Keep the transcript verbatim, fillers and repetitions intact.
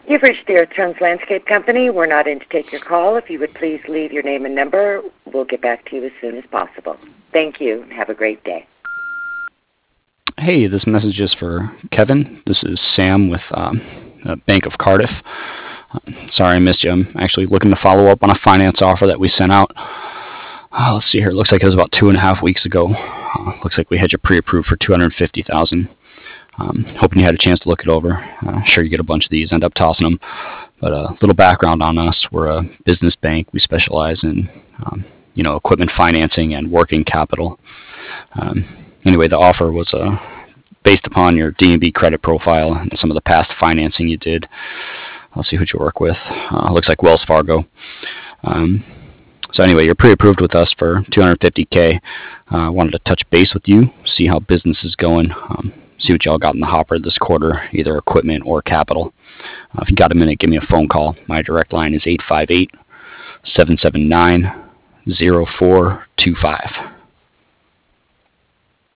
You've reached the Earth Tones Landscape Company. We're not in to take your call. If you would please leave your name and number, we'll get back to you as soon as possible. Thank you, and have a great day. Hey, this message is for Kevin. This is Sam with um, uh, Bank of Cardiff. Uh, sorry I missed you. I'm actually looking to follow up on a finance offer that we sent out. Uh, let's see here. It looks like it was about two and a half weeks ago. Uh, looks like we had you pre-approved for two hundred fifty thousand dollars. Um, hoping you had a chance to look it over. Uh, sure you get a bunch of these, end up tossing them. But a uh, little background on us. We're a business bank. We specialize in, um, you know, equipment financing and working capital. Um, anyway, the offer was uh, based upon your D and B credit profile and some of the past financing you did. I'll see who you work with. Uh, looks like Wells Fargo. Um, so anyway, you're pre-approved with us for two hundred fifty K. I uh, wanted to touch base with you, see how business is going. Um, see what y'all got in the hopper this quarter, either equipment or capital. Uh, if you got a minute, give me a phone call. My direct line is eight five eight, seven seven nine, zero four two five.